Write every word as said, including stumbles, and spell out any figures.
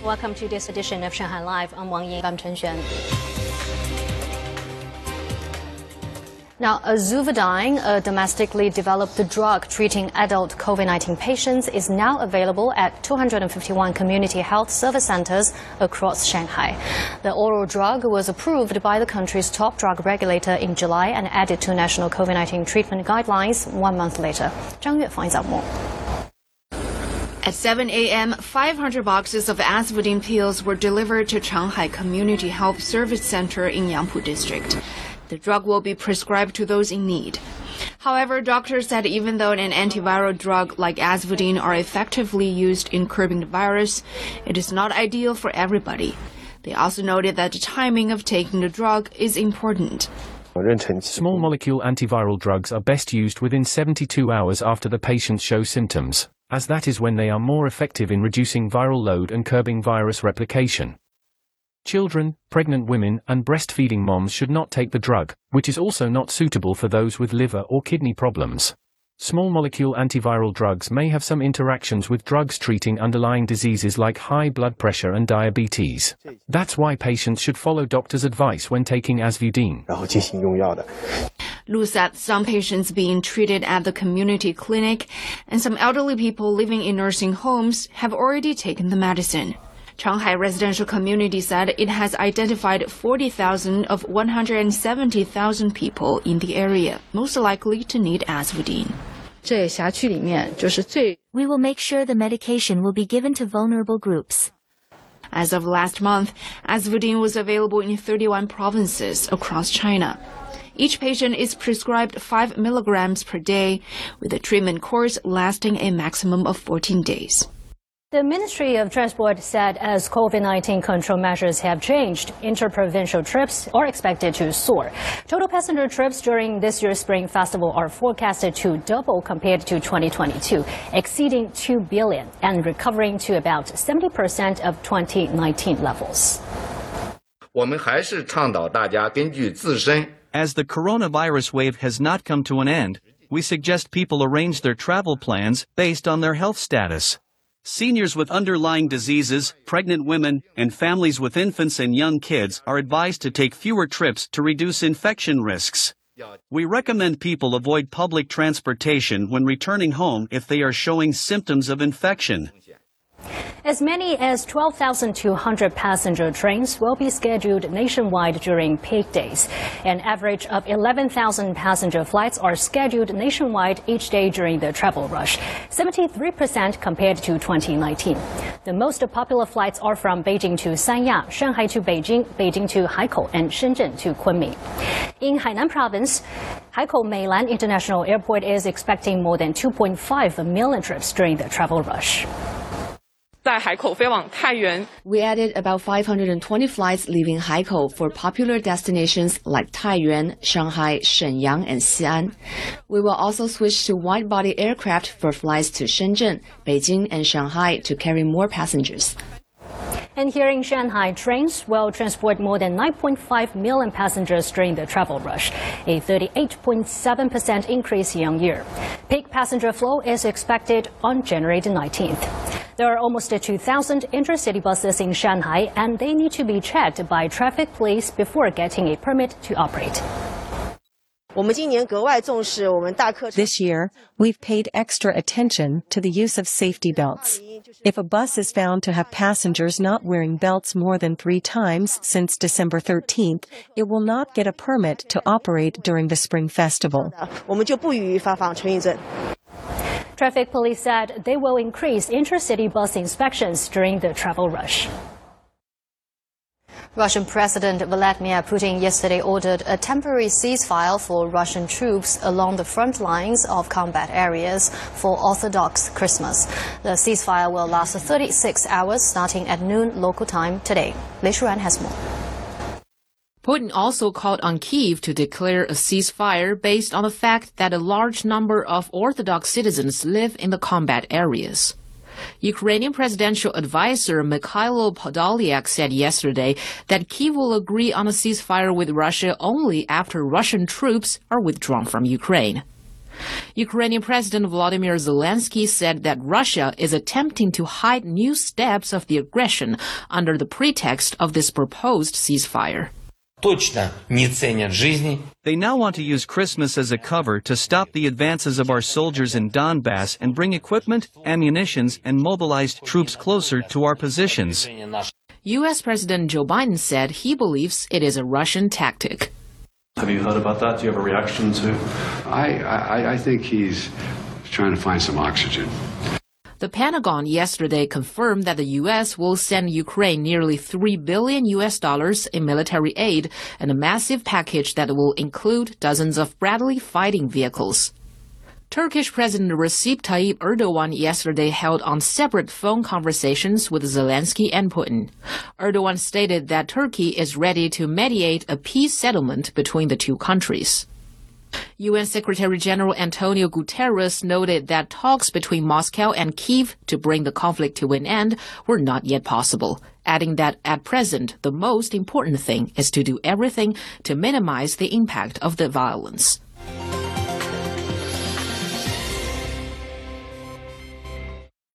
Welcome to this edition of Shanghai Live. I'm Wang Ying. I'm Chen Xuan. Now, Azuvadine, a domestically developed drug treating adult COVID nineteen patients, is now available at two hundred fifty-one community health service centers across Shanghai. The oral drug was approved by the country's top drug regulator in July and added to national COVID nineteen treatment guidelines one month later. Zhang Yue finds out more. At seven a m, five hundred boxes of Azuvadine pills were delivered to Shanghai Community Health Service Center in Yangpu District. The drug will be prescribed to those in need. However, doctors said even though an antiviral drug like Azuvadine are effectively used in curbing the virus, it is not ideal for everybody. They also noted that the timing of taking the drug is important. Small molecule antiviral drugs are best used within seventy-two hours after the patient shows symptoms, as that is when they are more effective in reducing viral load and curbing virus replication. Children, pregnant women, and breastfeeding moms should not take the drug, which is also not suitable for those with liver or kidney problems. Small molecule antiviral drugs may have some interactions with drugs treating underlying diseases like high blood pressure and diabetes. That's why patients should follow doctors' advice when taking Azuvadine. Lu said some patients being treated at the community clinic and some elderly people living in nursing homes have already taken the medicine. Shanghai Residential Community said it has identified forty thousand of one hundred seventy thousand people in the area, most likely to need Azuvadine. We will make sure the medication will be given to vulnerable groups. As of last month, Azuvadine was available in thirty-one provinces across China. Each patient is prescribed five milligrams per day, with a treatment course lasting a maximum of fourteen days. The Ministry of Transport said as COVID nineteen control measures have changed, interprovincial trips are expected to soar. Total passenger trips during this year's Spring Festival are forecasted to double compared to twenty twenty-two, exceeding two billion and recovering to about seventy percent of twenty nineteen levels. As the coronavirus wave has not come to an end, we suggest people arrange their travel plans based on their health status. Seniors with underlying diseases, pregnant women, and families with infants and young kids are advised to take fewer trips to reduce infection risks. We recommend people avoid public transportation when returning home if they are showing symptoms of infection. As many as twelve thousand two hundred passenger trains will be scheduled nationwide during peak days. An average of eleven thousand passenger flights are scheduled nationwide each day during the travel rush, seventy-three percent compared to twenty nineteen. The most popular flights are from Beijing to Sanya, Shanghai to Beijing, Beijing to Haikou, and Shenzhen to Kunming. In Hainan Province, Haikou Meilan International Airport is expecting more than two point five million trips during the travel rush. We added about five hundred twenty flights leaving Haikou for popular destinations like Taiyuan, Shanghai, Shenyang, and Xi'an. We will also switch to wide-body aircraft for flights to Shenzhen, Beijing, and Shanghai to carry more passengers. And here in Shanghai, trains will transport more than nine point five million passengers during the travel rush, a thirty-eight point seven percent increase year-on-year. Peak passenger flow is expected on January the nineteenth. There are almost two thousand intercity buses in Shanghai, and they need to be checked by traffic police before getting a permit to operate. This year, we've paid extra attention to the use of safety belts. If a bus is found to have passengers not wearing belts more than three times since December thirteenth, it will not get a permit to operate during the Spring Festival. Traffic police said they will increase intercity bus inspections during the travel rush. Russian President Vladimir Putin yesterday ordered a temporary ceasefire for Russian troops along the front lines of combat areas for Orthodox Christmas. The ceasefire will last thirty-six hours starting at noon local time today. Lei Shuran has more. Putin also called on Kyiv to declare a ceasefire based on the fact that a large number of Orthodox citizens live in the combat areas. Ukrainian presidential advisor Mikhailo Podolyak said yesterday that Kyiv will agree on a ceasefire with Russia only after Russian troops are withdrawn from Ukraine. Ukrainian President Volodymyr Zelensky said that Russia is attempting to hide new steps of the aggression under the pretext of this proposed ceasefire. They now want to use Christmas as a cover to stop the advances of our soldiers in Donbass and bring equipment, ammunitions, and mobilized troops closer to our positions. U S President Joe Biden said he believes it is a Russian tactic. Have you heard about that? Do you have a reaction to? I, I, I think he's trying to find some oxygen. The Pentagon yesterday confirmed that the U S will send Ukraine nearly three billion U S dollars in military aid and a massive package that will include dozens of Bradley fighting vehicles. Turkish President Recep Tayyip Erdogan yesterday held on separate phone conversations with Zelensky and Putin. Erdogan stated that Turkey is ready to mediate a peace settlement between the two countries. U N Secretary General Antonio Guterres noted that talks between Moscow and Kyiv to bring the conflict to an end were not yet possible, adding that at present the most important thing is to do everything to minimize the impact of the violence.